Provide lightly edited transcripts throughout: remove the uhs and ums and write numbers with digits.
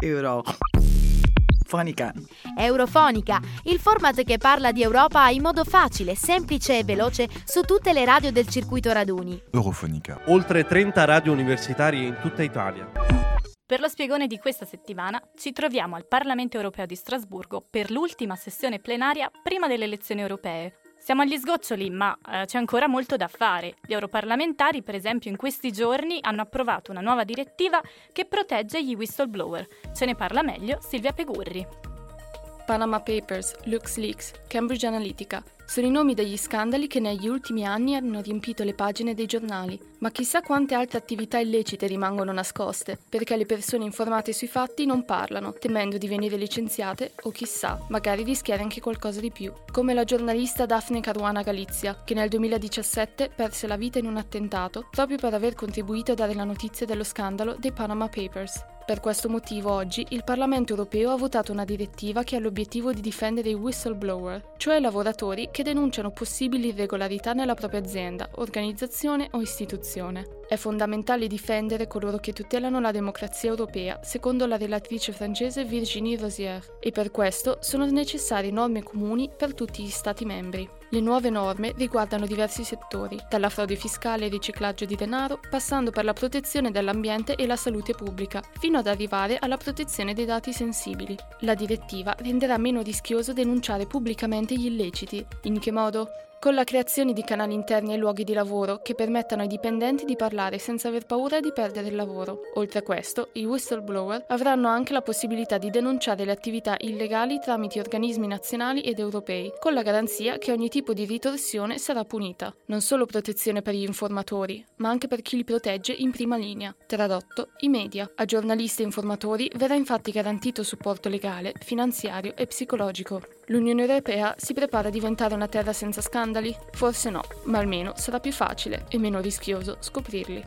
Eurofonica. Eurofonica, il format che parla di Europa in modo facile, semplice e veloce su tutte le radio del circuito raduni. Eurofonica. Oltre 30 radio universitarie in tutta Italia. Per lo spiegone di questa settimana ci troviamo al Parlamento Europeo di Strasburgo per l'ultima sessione plenaria prima delle elezioni europee. Siamo agli sgoccioli, ma c'è ancora molto da fare. Gli europarlamentari, per esempio, in questi giorni hanno approvato una nuova direttiva che protegge gli whistleblower. Ce ne parla meglio Silvia Pegurri. Panama Papers, LuxLeaks, Cambridge Analytica sono i nomi degli scandali che negli ultimi anni hanno riempito le pagine dei giornali. Ma chissà quante altre attività illecite rimangono nascoste, perché le persone informate sui fatti non parlano, temendo di venire licenziate o chissà, magari rischiare anche qualcosa di più. Come la giornalista Daphne Caruana Galizia, che nel 2017 perse la vita in un attentato proprio per aver contribuito a dare la notizia dello scandalo dei Panama Papers. Per questo motivo oggi il Parlamento europeo ha votato una direttiva che ha l'obiettivo di difendere i whistleblower, cioè lavoratori che denunciano possibili irregolarità nella propria azienda, organizzazione o istituzione. È fondamentale difendere coloro che tutelano la democrazia europea, secondo la relatrice francese Virginie Rozière, e per questo sono necessarie norme comuni per tutti gli Stati membri. Le nuove norme riguardano diversi settori, dalla frode fiscale e riciclaggio di denaro, passando per la protezione dell'ambiente e la salute pubblica, fino ad arrivare alla protezione dei dati sensibili. La direttiva renderà meno rischioso denunciare pubblicamente gli illeciti. In che modo? Con la creazione di canali interni ai luoghi di lavoro che permettano ai dipendenti di parlare senza aver paura di perdere il lavoro. Oltre a questo, i whistleblower avranno anche la possibilità di denunciare le attività illegali tramite organismi nazionali ed europei, con la garanzia che ogni tipo di ritorsione sarà punita. Non solo protezione per gli informatori, ma anche per chi li protegge in prima linea. Tradotto, i media. A giornalisti e informatori verrà infatti garantito supporto legale, finanziario e psicologico. L'Unione Europea si prepara a diventare una terra senza scandali? Forse no, ma almeno sarà più facile e meno rischioso scoprirli.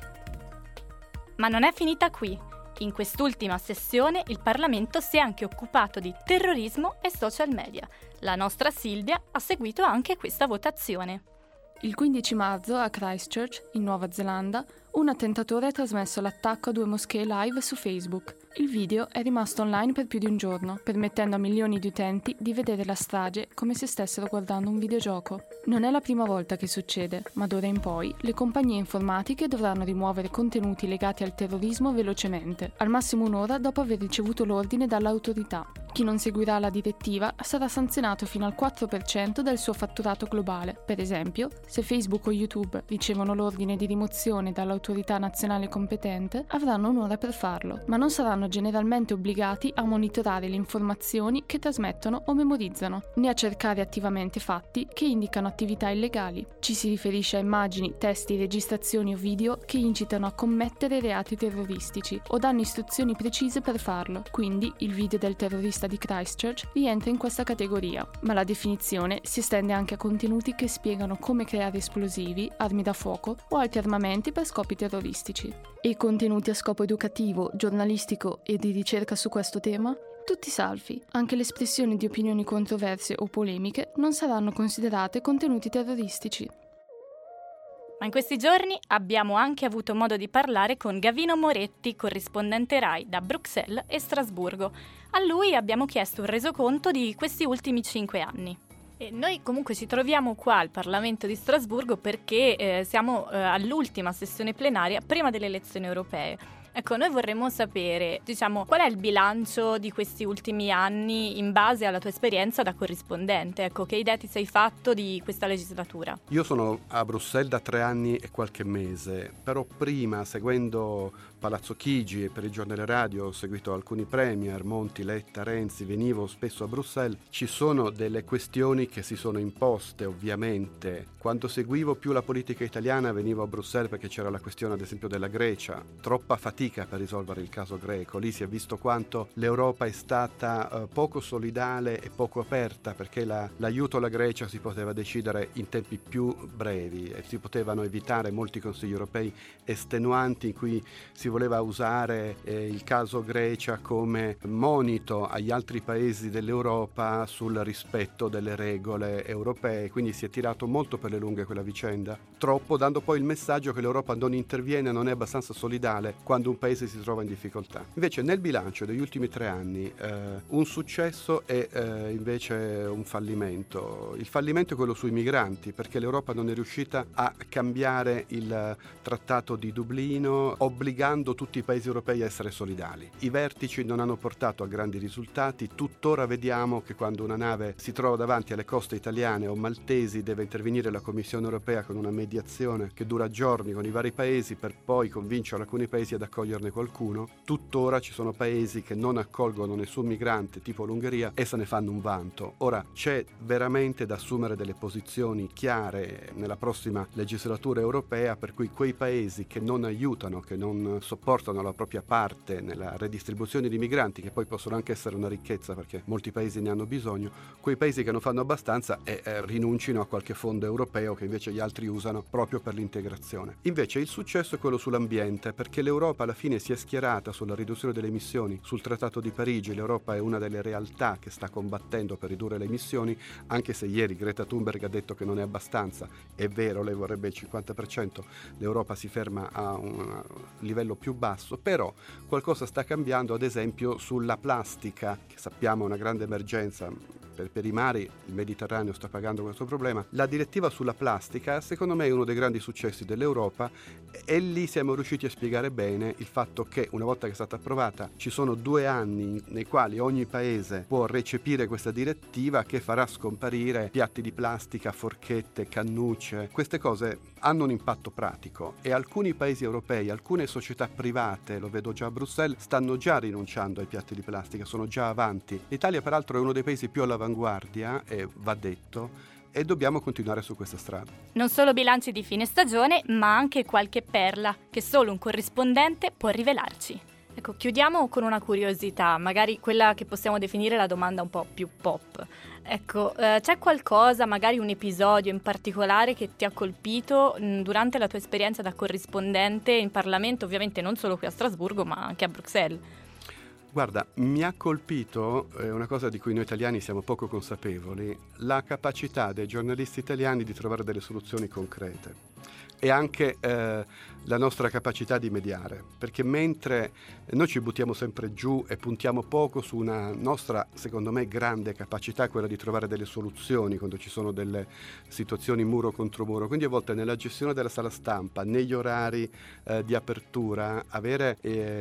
Ma non è finita qui. In quest'ultima sessione il Parlamento si è anche occupato di terrorismo e social media. La nostra Silvia ha seguito anche questa votazione. Il 15 marzo a Christchurch, in Nuova Zelanda, un attentatore ha trasmesso l'attacco a 2 moschee live su Facebook. Il video è rimasto online per più di un giorno, permettendo a milioni di utenti di vedere la strage come se stessero guardando un videogioco. Non è la prima volta che succede, ma d'ora in poi le compagnie informatiche dovranno rimuovere contenuti legati al terrorismo velocemente, al massimo un'ora dopo aver ricevuto l'ordine dall'autorità. Chi non seguirà la direttiva sarà sanzionato fino al 4% del suo fatturato globale. Per esempio, se Facebook o YouTube ricevono l'ordine di rimozione dall'autorità nazionale competente, avranno un'ora per farlo, ma non saranno generalmente obbligati a monitorare le informazioni che trasmettono o memorizzano, né a cercare attivamente fatti che indicano attività illegali. Ci si riferisce a immagini, testi, registrazioni o video che incitano a commettere reati terroristici o danno istruzioni precise per farlo. Quindi il video del terrorista di Christchurch rientra in questa categoria, ma la definizione si estende anche a contenuti che spiegano come creare esplosivi, armi da fuoco o altri armamenti per scopi terroristici. E contenuti a scopo educativo, giornalistico e di ricerca su questo tema? Tutti salvi, anche le espressioni di opinioni controverse o polemiche non saranno considerate contenuti terroristici. Ma in questi giorni abbiamo anche avuto modo di parlare con Gavino Moretti, corrispondente RAI da Bruxelles e Strasburgo. A lui abbiamo chiesto un resoconto di questi ultimi 5 anni. E noi comunque ci troviamo qua al Parlamento di Strasburgo perché siamo all'ultima sessione plenaria prima delle elezioni europee. Ecco, noi vorremmo sapere, qual è il bilancio di questi ultimi anni in base alla tua esperienza da corrispondente? Ecco, che idea ti sei fatto di questa legislatura? Io sono a Bruxelles da 3 anni e qualche mese, però prima, seguendo Palazzo Chigi e per il giornale radio ho seguito alcuni premier, Monti, Letta, Renzi, venivo spesso a Bruxelles. Ci sono delle questioni che si sono imposte, ovviamente. Quando seguivo più la politica italiana venivo a Bruxelles perché c'era la questione, ad esempio, della Grecia. Troppa fatica per risolvere il caso greco. Lì si è visto quanto l'Europa è stata poco solidale e poco aperta, perché l'aiuto alla Grecia si poteva decidere in tempi più brevi e si potevano evitare molti consigli europei estenuanti in cui si voleva usare il caso Grecia come monito agli altri paesi dell'Europa sul rispetto delle regole europee, quindi si è tirato molto per le lunghe quella vicenda, troppo, dando poi il messaggio che l'Europa non interviene, non è abbastanza solidale quando un paese si trova in difficoltà. Invece nel bilancio degli ultimi 3 anni un successo e invece un fallimento. Il fallimento è quello sui migranti, perché l'Europa non è riuscita a cambiare il trattato di Dublino obbligando tutti i paesi europei a essere solidali. I vertici non hanno portato a grandi risultati, tuttora vediamo che quando una nave si trova davanti alle coste italiane o maltesi deve intervenire la Commissione europea con una mediazione che dura giorni con i vari paesi per poi convincere alcuni paesi ad accoglierne qualcuno. Tuttora ci sono paesi che non accolgono nessun migrante, tipo l'Ungheria, e se ne fanno un vanto. Ora c'è veramente da assumere delle posizioni chiare nella prossima legislatura europea, per cui quei paesi che non aiutano, che non sopportano la propria parte nella redistribuzione di migranti, che poi possono anche essere una ricchezza perché molti paesi ne hanno bisogno, quei paesi che non fanno abbastanza rinuncino a qualche fondo europeo che invece gli altri usano proprio per l'integrazione. Invece il successo è quello sull'ambiente, perché l'Europa alla fine si è schierata sulla riduzione delle emissioni, sul Trattato di Parigi. L'Europa è una delle realtà che sta combattendo per ridurre le emissioni, anche se ieri Greta Thunberg ha detto che non è abbastanza. È vero, lei vorrebbe il 50%, l'Europa si ferma a un livello più basso, però qualcosa sta cambiando, ad esempio sulla plastica, che sappiamo è una grande emergenza. Per i mari il Mediterraneo sta pagando questo problema. La direttiva sulla plastica secondo me è uno dei grandi successi dell'Europa, e lì siamo riusciti a spiegare bene il fatto che una volta che è stata approvata ci sono 2 anni nei quali ogni paese può recepire questa direttiva che farà scomparire piatti di plastica, forchette, cannucce. Queste cose hanno un impatto pratico e alcuni paesi europei, alcune società private, lo vedo già a Bruxelles, stanno già rinunciando ai piatti di plastica, sono già avanti. L'Italia peraltro è uno dei paesi più all'avanguardia, e va detto, e dobbiamo continuare su questa strada. Non solo bilanci di fine stagione, ma anche qualche perla che solo un corrispondente può rivelarci. Ecco, chiudiamo con una curiosità, magari quella che possiamo definire la domanda un po' più pop. Ecco, c'è qualcosa, magari un episodio in particolare che ti ha colpito durante la tua esperienza da corrispondente in Parlamento, ovviamente non solo qui a Strasburgo, ma anche a Bruxelles? Guarda, mi ha colpito una cosa di cui noi italiani siamo poco consapevoli, la capacità dei giornalisti italiani di trovare delle soluzioni concrete. E anche la nostra capacità di mediare, perché mentre noi ci buttiamo sempre giù e puntiamo poco su una nostra, secondo me, grande capacità, quella di trovare delle soluzioni quando ci sono delle situazioni muro contro muro, quindi a volte nella gestione della sala stampa, negli orari di apertura, avere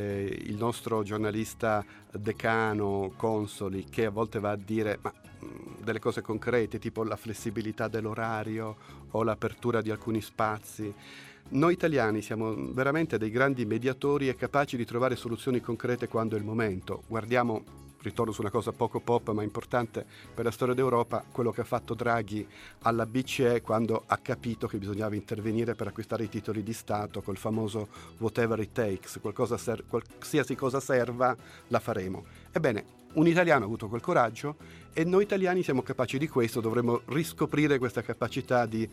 il nostro giornalista decano, consoli, che a volte va a dire delle cose concrete, tipo la flessibilità dell'orario o l'apertura di alcuni spazi. Noi italiani siamo veramente dei grandi mediatori e capaci di trovare soluzioni concrete quando è il momento. Guardiamo, ritorno su una cosa poco pop ma importante per la storia d'Europa, quello che ha fatto Draghi alla BCE quando ha capito che bisognava intervenire per acquistare i titoli di Stato col famoso whatever it takes, qualsiasi cosa serva la faremo. Ebbene, un italiano ha avuto quel coraggio e noi italiani siamo capaci di questo, dovremmo riscoprire questa capacità di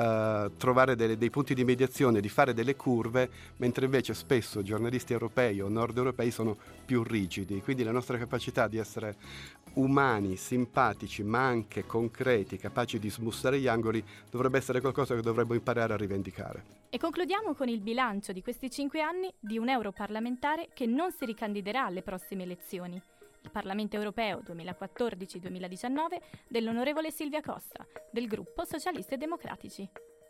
trovare dei punti di mediazione, di fare delle curve, mentre invece spesso giornalisti europei o nord europei sono più rigidi, quindi la nostra capacità di essere umani, simpatici ma anche concreti, capaci di smussare gli angoli, dovrebbe essere qualcosa che dovremmo imparare a rivendicare. E concludiamo con il bilancio di questi 5 anni di un europarlamentare che non si ricandiderà alle prossime elezioni. Il Parlamento Europeo 2014-2019 dell'onorevole Silvia Costa, del gruppo Socialisti e Democratici.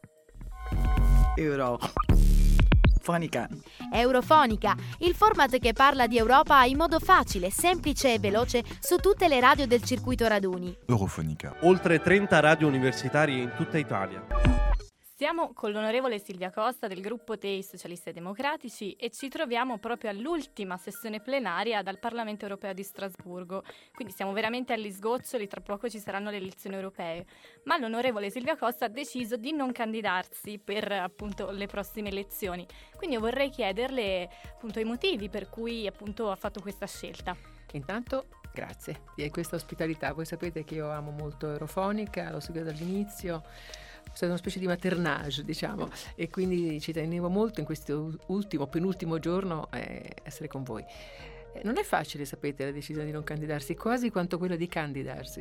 Eurofonica, il format che parla di Europa in modo facile, semplice e veloce su tutte le radio del circuito raduni. Eurofonica. Oltre 30 radio universitarie in tutta Italia. Siamo con l'onorevole Silvia Costa del gruppo dei Socialisti e Democratici e ci troviamo proprio all'ultima sessione plenaria dal Parlamento Europeo di Strasburgo, quindi siamo veramente agli sgoccioli, tra poco ci saranno le elezioni europee, ma l'onorevole Silvia Costa ha deciso di non candidarsi per appunto le prossime elezioni, quindi io vorrei chiederle appunto i motivi per cui appunto ha fatto questa scelta. Intanto grazie di questa ospitalità, voi sapete che io amo molto Eurofonica, lo seguo dall'inizio. stata una specie di maternage, diciamo, e quindi ci tenevo molto in questo penultimo giorno essere con voi. Non è facile, sapete, la decisione di non candidarsi, quasi quanto quella di candidarsi.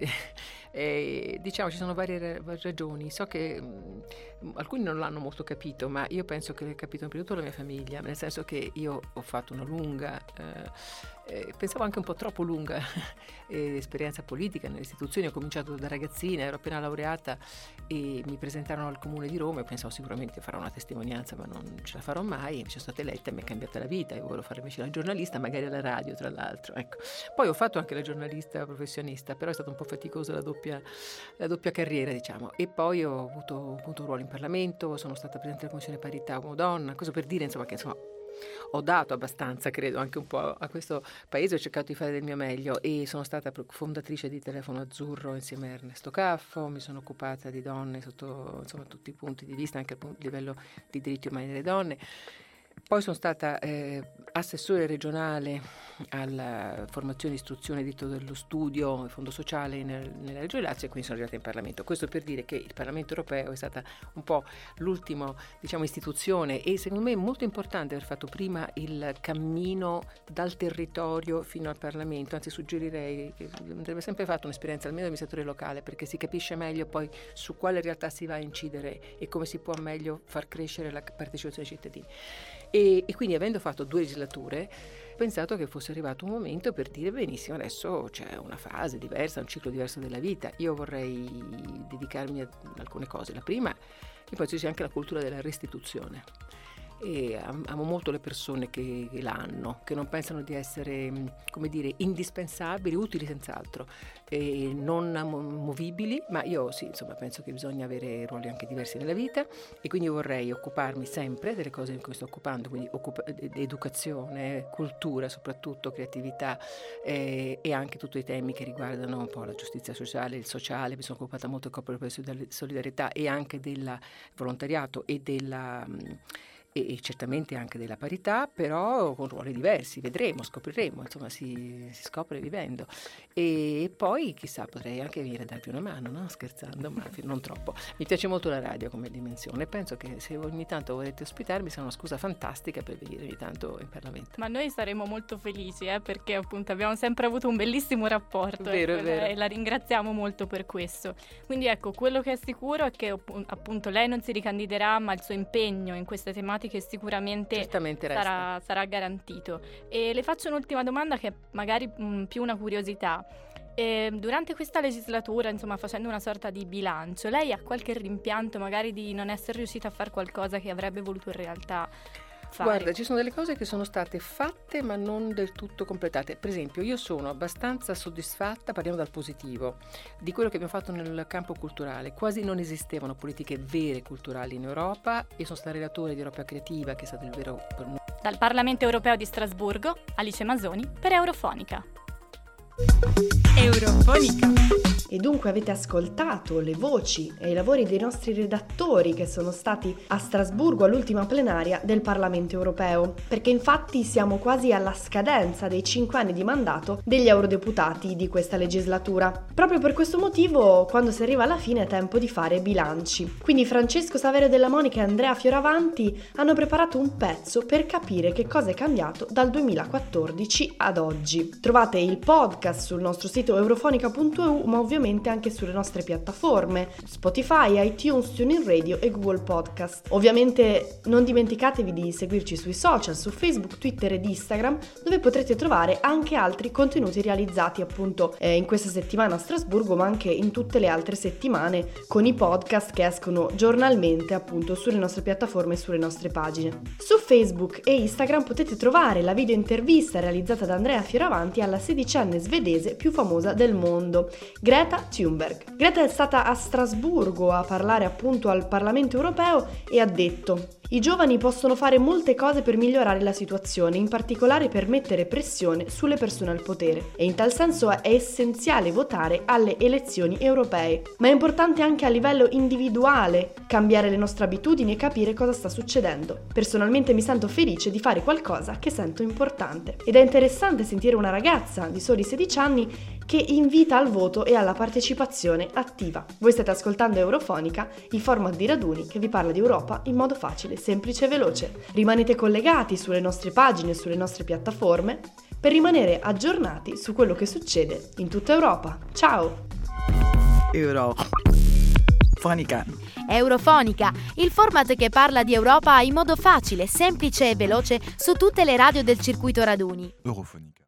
Diciamo, ci sono varie ragioni. So che alcuni non l'hanno molto capito, ma io penso che l'ho capito prima di tutto la mia famiglia, nel senso che io ho fatto una lunga, pensavo anche un po' troppo lunga, esperienza politica nelle istituzioni. Ho cominciato da ragazzina, ero appena laureata e mi presentarono al Comune di Roma e pensavo sicuramente farò una testimonianza, ma non ce la farò mai. Mi sono stata eletta e mi è cambiata la vita. Io volevo fare invece la giornalista, magari alla radio, tra l'altro, ecco. Poi ho fatto anche la giornalista professionista, però è stata un po' faticosa la doppia carriera, diciamo. E poi ho avuto un ruolo in Parlamento, sono stata presidente della Commissione Parità Uomo-Donna, cosa per dire, insomma, che insomma ho dato abbastanza, credo, anche un po' a questo paese. Ho cercato di fare del mio meglio e sono stata fondatrice di Telefono Azzurro insieme a Ernesto Caffo. Mi sono occupata di donne sotto, insomma, tutti i punti di vista, anche a livello di diritti umani delle donne. Poi sono stata assessore regionale alla formazione e istruzione dello studio e fondo sociale nella Regione Lazio, e quindi sono arrivata in Parlamento. Questo per dire che il Parlamento europeo è stata un po' l'ultima, diciamo, istituzione, e secondo me è molto importante aver fatto prima il cammino dal territorio fino al Parlamento. Anzi, suggerirei che andrebbe sempre fatto un'esperienza almeno di amministratore locale, perché si capisce meglio poi su quale realtà si va a incidere e come si può meglio far crescere la partecipazione dei cittadini. E quindi, avendo fatto 2 legislature, ho pensato che fosse arrivato un momento per dire benissimo, adesso c'è una fase diversa, un ciclo diverso della vita. Io vorrei dedicarmi a alcune cose. La prima, e poi c'è anche la cultura della restituzione. E amo molto le persone che l'hanno, che non pensano di essere, come dire, indispensabili, utili senz'altro, e non movibili, ma io sì, insomma, penso che bisogna avere ruoli anche diversi nella vita, e quindi vorrei occuparmi sempre delle cose in cui sto occupando, quindi educazione, cultura, soprattutto creatività, e anche tutti i temi che riguardano un po' la giustizia sociale, il sociale. Mi sono occupata molto del corpo per solidarietà e anche del volontariato e certamente anche della parità, però con ruoli diversi, vedremo, scopriremo, insomma si scopre vivendo. E poi chissà, potrei anche venire a darvi una mano, no? Scherzando, ma non troppo. Mi piace molto la radio come dimensione, penso che se ogni tanto volete ospitarmi sarà una scusa fantastica per venire ogni tanto in Parlamento. Ma noi saremo molto felici, perché appunto abbiamo sempre avuto un bellissimo rapporto, vero. E la ringraziamo molto per questo. Quindi ecco, quello che è sicuro è che appunto lei non si ricandiderà, ma il suo impegno in queste tematiche sicuramente sarà garantito. E le faccio un'ultima domanda che è magari più una curiosità. Durante questa legislatura, insomma, facendo una sorta di bilancio, lei ha qualche rimpianto magari di non essere riuscita a fare qualcosa che avrebbe voluto in realtà fare? Guarda, ci sono delle cose che sono state fatte ma non del tutto completate. Per esempio, io sono abbastanza soddisfatta, parliamo dal positivo, di quello che abbiamo fatto nel campo culturale. Quasi non esistevano politiche vere culturali in Europa. Io sono stata relatore di Europa Creativa, che è stato il vero... Dal Parlamento Europeo di Strasburgo, Alice Masoni per Eurofonica. Eurofonica. E dunque avete ascoltato le voci e i lavori dei nostri redattori che sono stati a Strasburgo all'ultima plenaria del Parlamento Europeo, perché infatti siamo quasi alla scadenza dei 5 anni di mandato degli eurodeputati di questa legislatura. Proprio per questo motivo, quando si arriva alla fine è tempo di fare bilanci. Quindi Francesco Saverio Della Monica e Andrea Fioravanti hanno preparato un pezzo per capire che cosa è cambiato dal 2014 ad oggi. Trovate il podcast sul nostro sito eurofonica.eu, ma ovviamente anche sulle nostre piattaforme Spotify, iTunes, TuneIn Radio e Google Podcast. Ovviamente non dimenticatevi di seguirci sui social, su Facebook, Twitter ed Instagram, dove potrete trovare anche altri contenuti realizzati appunto in questa settimana a Strasburgo, ma anche in tutte le altre settimane, con i podcast che escono giornalmente appunto sulle nostre piattaforme e sulle nostre pagine. Su Facebook e Instagram potete trovare la video intervista realizzata da Andrea Fioravanti alla 16enne svedese più famosa del mondo, Greta Thunberg. Greta è stata a Strasburgo a parlare appunto al Parlamento Europeo e ha detto: i giovani possono fare molte cose per migliorare la situazione, in particolare per mettere pressione sulle persone al potere, e in tal senso è essenziale votare alle elezioni europee. Ma è importante anche a livello individuale cambiare le nostre abitudini e capire cosa sta succedendo. Personalmente mi sento felice di fare qualcosa che sento importante. Ed è interessante sentire una ragazza di soli 16 anni che invita al voto e alla partecipazione attiva. Voi state ascoltando Eurofonica, il format di Raduni che vi parla di Europa in modo facile, semplice e veloce. Rimanete collegati sulle nostre pagine e sulle nostre piattaforme per rimanere aggiornati su quello che succede in tutta Europa. Ciao! Eurofonica, il format che parla di Europa in modo facile, semplice e veloce su tutte le radio del circuito Raduni. Eurofonica.